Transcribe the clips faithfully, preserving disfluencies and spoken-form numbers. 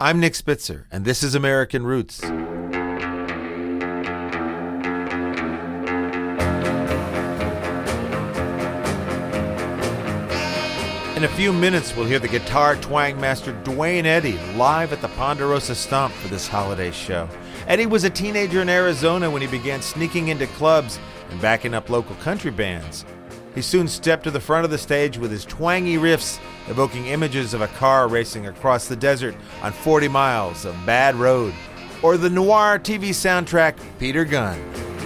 I'm Nick Spitzer, and this is American Roots. In a few minutes, we'll hear the guitar twang master Duane Eddy live at the Ponderosa Stomp for this holiday show. Eddy was a teenager in Arizona when he began sneaking into clubs and backing up local country bands. He soon stepped to the front of the stage with his twangy riffs, evoking images of a car racing across the desert on forty miles of bad road, or the noir T V soundtrack Peter Gunn.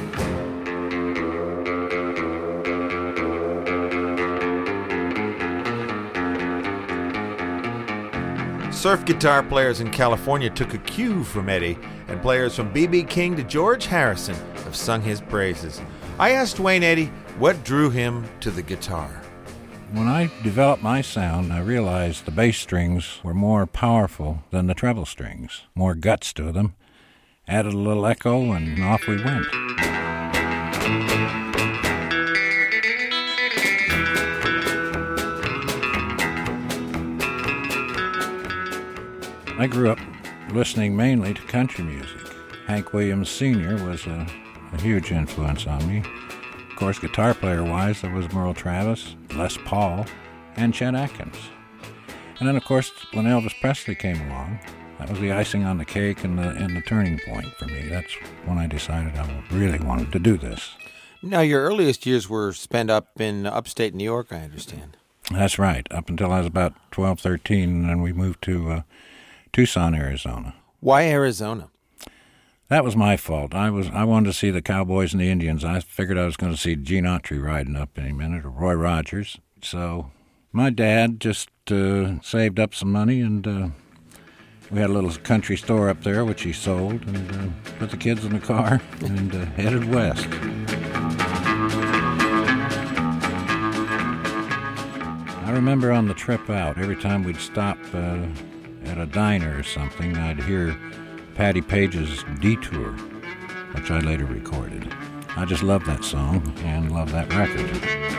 Surf guitar players in California took a cue from Eddy, and players from B B King to George Harrison have sung his praises. I asked Duane Eddy what drew him to the guitar. When I developed my sound, I realized the bass strings were more powerful than the treble strings, more guts to them. Added a little echo, and off we went. I grew up listening mainly to country music. Hank Williams Senior was a, a huge influence on me. Of course, guitar player-wise, there was Merle Travis, Les Paul, and Chet Atkins. And then, of course, when Elvis Presley came along, that was the icing on the cake and the, and the turning point for me. That's when I decided I really wanted to do this. Now, your earliest years were spent up in upstate New York, I understand. That's right, up until I was about twelve, thirteen, and then we moved to uh, Tucson, Arizona. Why Arizona? That was my fault. I was I wanted to see the Cowboys and the Indians. I figured I was going to see Gene Autry riding up any minute, or Roy Rogers. So my dad just uh, saved up some money, and uh, we had a little country store up there, which he sold, and uh, put the kids in the car and uh, headed west. I remember on the trip out, every time we'd stop uh, at a diner or something, I'd hear Patty Page's Detour, which I later recorded. I just love that song and love that record.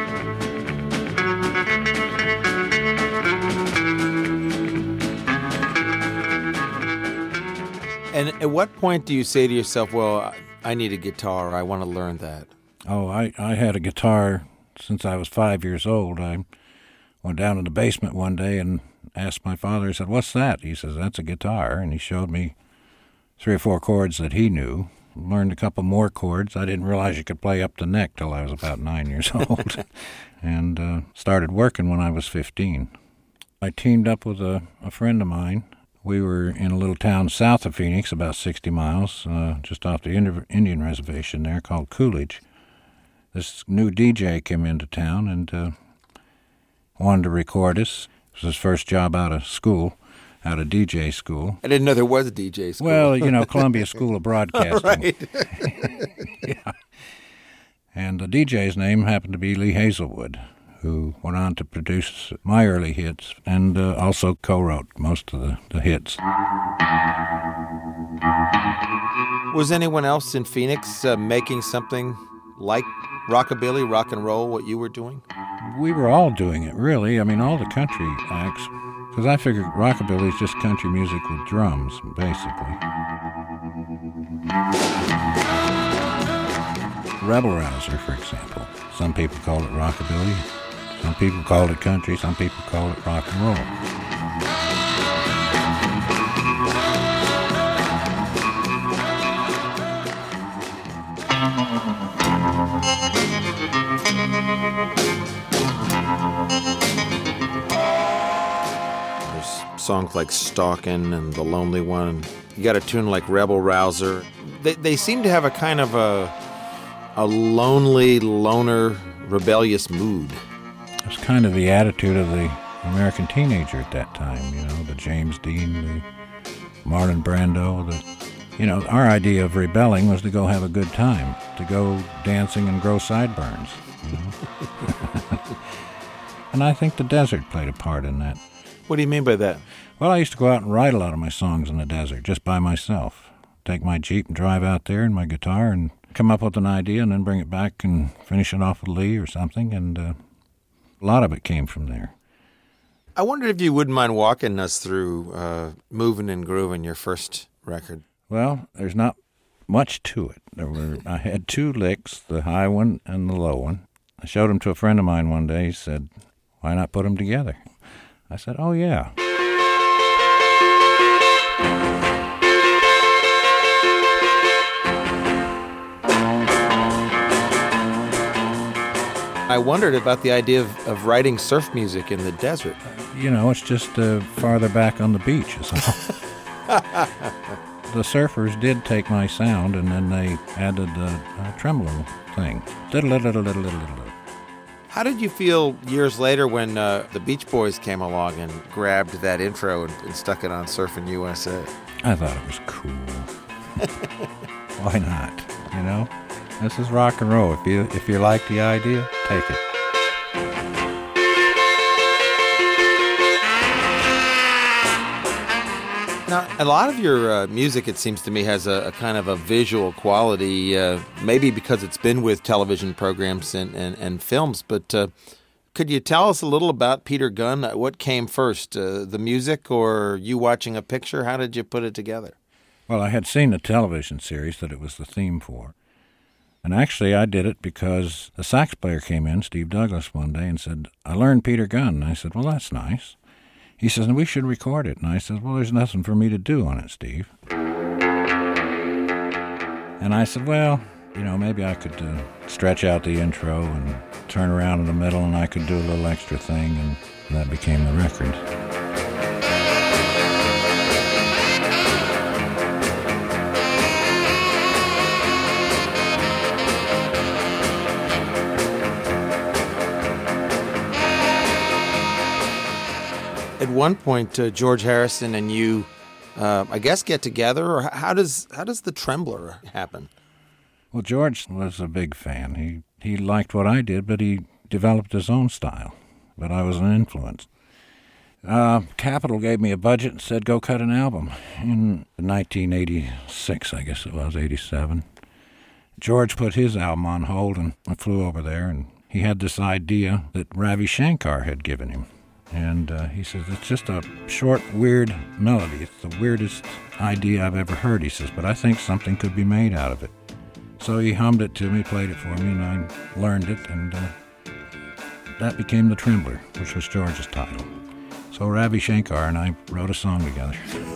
And at what point do you say to yourself, well, I need a guitar, I want to learn that? Oh, I, I had a guitar since I was five years old. I went down in the basement one day and asked my father, I said, what's that? He says, that's a guitar. And he showed me three or four chords that he knew. Learned a couple more chords. I didn't realize you could play up the neck till I was about nine years old. And uh, started working when I was fifteen. I teamed up with a, a friend of mine. We were in a little town south of Phoenix, about sixty miles, uh, just off the Indian reservation there, called Coolidge. This new D J came into town and uh, wanted to record us. It was his first job out of school. Out of D J school. I didn't know there was a D J school. Well, you know, Columbia School of Broadcasting. Right. Yeah. And the D J's name happened to be Lee Hazelwood, who went on to produce my early hits and uh, also co-wrote most of the, the hits. Was anyone else in Phoenix uh, making something like rockabilly, rock and roll, what you were doing? We were all doing it, really. I mean, all the country acts. Because I figured rockabilly is just country music with drums, basically. Rebel Rouser, for example. Some people call it rockabilly. Some people call it country. Some people call it rock and roll. Songs like Stalkin' and The Lonely One. You got a tune like Rebel Rouser. They they seem to have a kind of a a lonely, loner, rebellious mood. It's kind of the attitude of the American teenager at that time, you know, the James Dean, the Marlon Brando. The, you know, our idea of rebelling was to go have a good time, to go dancing and grow sideburns, you know. And I think the desert played a part in that. What do you mean by that? Well, I used to go out and write a lot of my songs in the desert, just by myself. Take my Jeep and drive out there and my guitar and come up with an idea and then bring it back and finish it off with Lee or something. And uh, a lot of it came from there. I wondered if you wouldn't mind walking us through uh, Moving and Grooving, your first record. Well, there's not much to it. There were I had two licks, the high one and the low one. I showed them to a friend of mine one day. He said, "Why not put them together?" I said, "Oh, yeah." I wondered about the idea of, of writing surf music in the desert. You know, it's just uh, farther back on the beach is all. The surfers did take my sound, and then they added the uh, tremolo thing. How did you feel years later when uh, the Beach Boys came along and grabbed that intro and, and stuck it on Surfing U S A? I thought it was cool. Why not? You know? This is rock and roll. If you if you like the idea, take it. Now, a lot of your uh, music, it seems to me, has a, a kind of a visual quality, uh, maybe because it's been with television programs and, and, and films, but uh, could you tell us a little about Peter Gunn? What came first, uh, the music or you watching a picture? How did you put it together? Well, I had seen the television series that it was the theme for. And actually, I did it because the sax player came in, Steve Douglas, one day and said, "I learned Peter Gunn." And I said, "Well, that's nice." He says, "We should record it." And I said, "Well, there's nothing for me to do on it, Steve." And I said, "Well, you know, maybe I could uh, stretch out the intro and turn around in the middle, and I could do a little extra thing." And that became the record. At one point, uh, George Harrison and you, uh, I guess, get together, or how does how does the Trembler happen? Well, George was a big fan. He he liked what I did, but he developed his own style. But I was an influence. Uh, Capitol gave me a budget and said, "Go cut an album." In nineteen eighty-six, I guess it was, eighty-seven. George put his album on hold, and I flew over there, and he had this idea that Ravi Shankar had given him. And uh, he says, "It's just a short, weird melody. It's the weirdest idea I've ever heard." He says, "But I think something could be made out of it." So he hummed it to me, played it for me, and I learned it, and uh, that became The Trembler, which was George's title. So Ravi Shankar and I wrote a song together.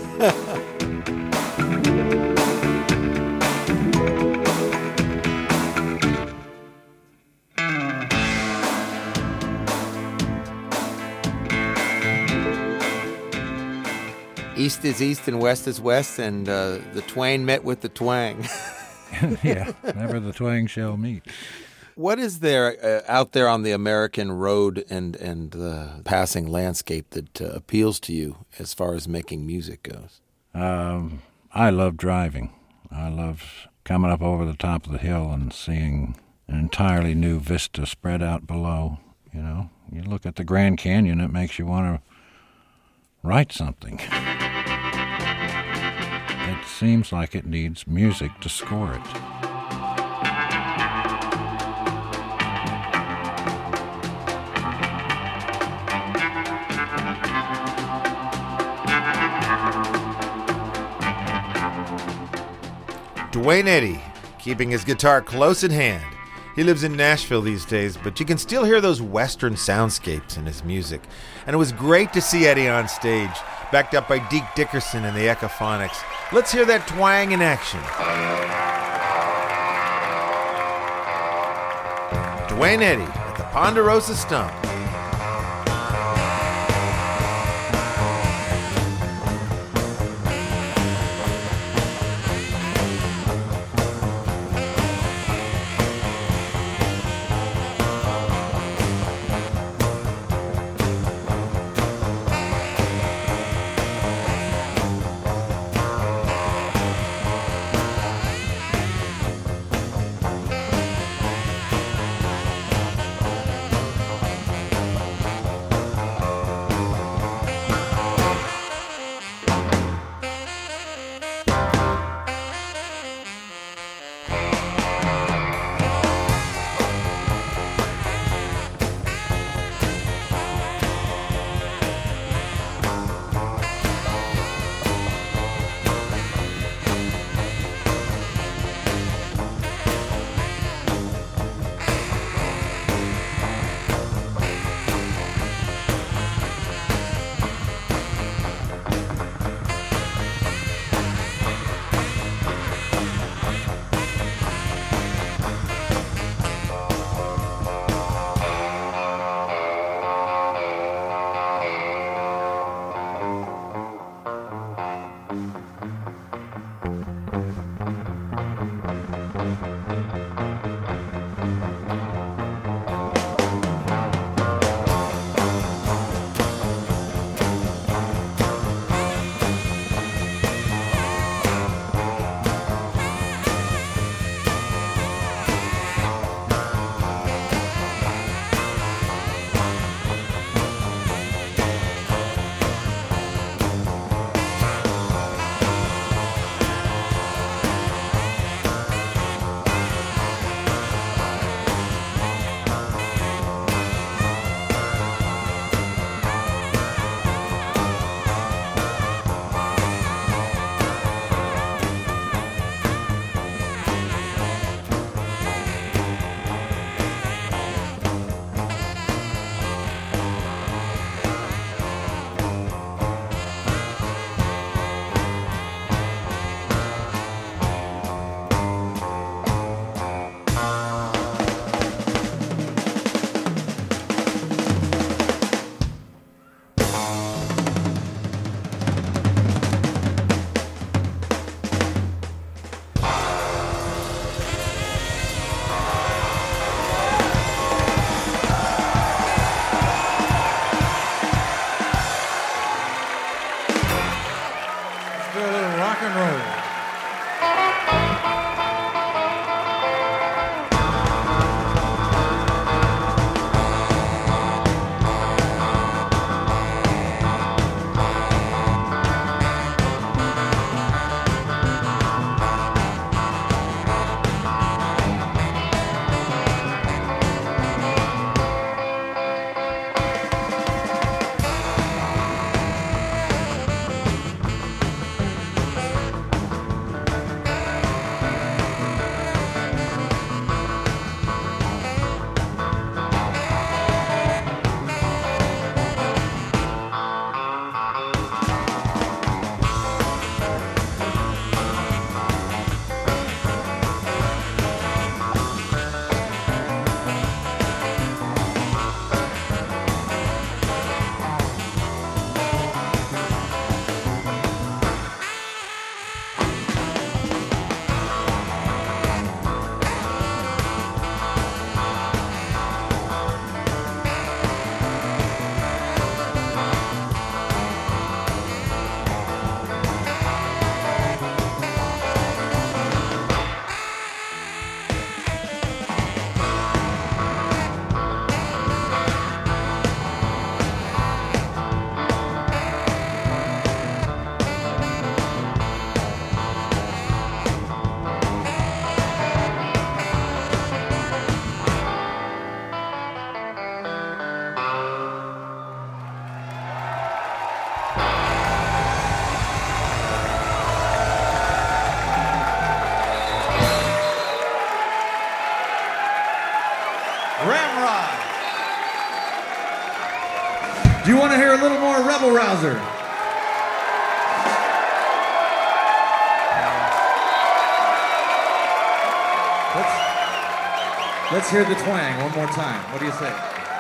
East is east and west is west, and uh, the twain met with the twang. Yeah, never the twang shall meet. What is there uh, out there on the American road and, and the passing landscape that uh, appeals to you as far as making music goes? Um, I love driving. I love coming up over the top of the hill and seeing an entirely new vista spread out below. You know, you look at the Grand Canyon, it makes you want to write something. It seems like it needs music to score it. Duane Eddy, keeping his guitar close at hand. He lives in Nashville these days, but you can still hear those Western soundscapes in his music. And it was great to see Eddie on stage, backed up by Deke Dickerson and the Echophonics. Let's hear that twang in action. Duane Eddy at the Ponderosa Stump. do a little rock and roll. Ramrod. Do you want to hear a little more Rebel Rouser? Let's, let's hear the twang one more time. What do you say?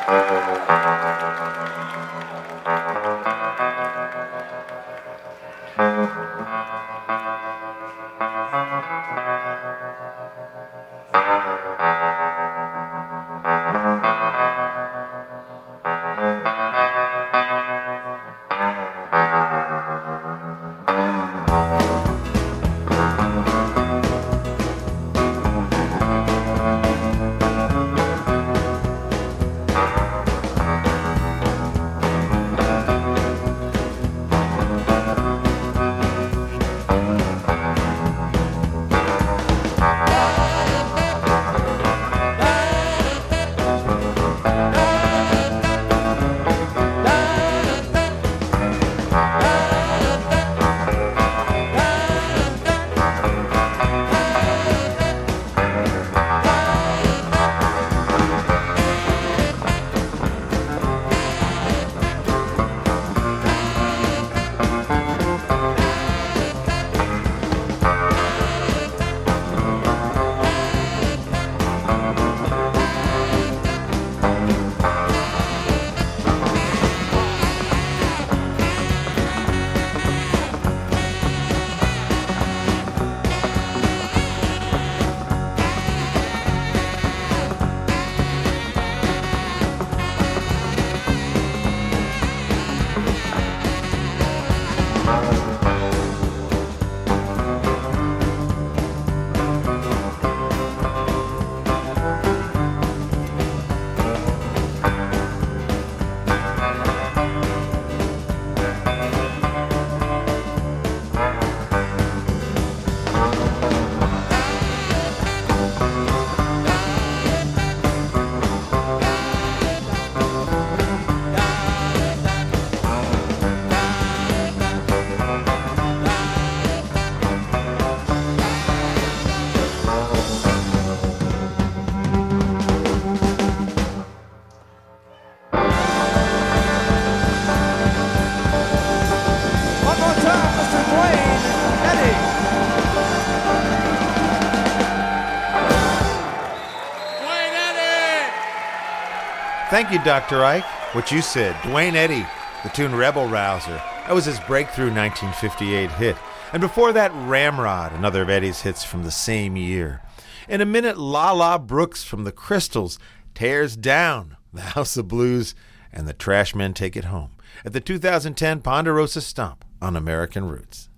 Thank you, Doctor Ike. What you said, Duane Eddy, the tune Rebel Rouser. That was his breakthrough nineteen fifty-eight hit. And before that, Ramrod, another of Eddie's hits from the same year. In a minute, Lala Brooks from the Crystals tears down the House of Blues, and the Trashmen take it home at the two thousand ten Ponderosa Stomp on American Roots.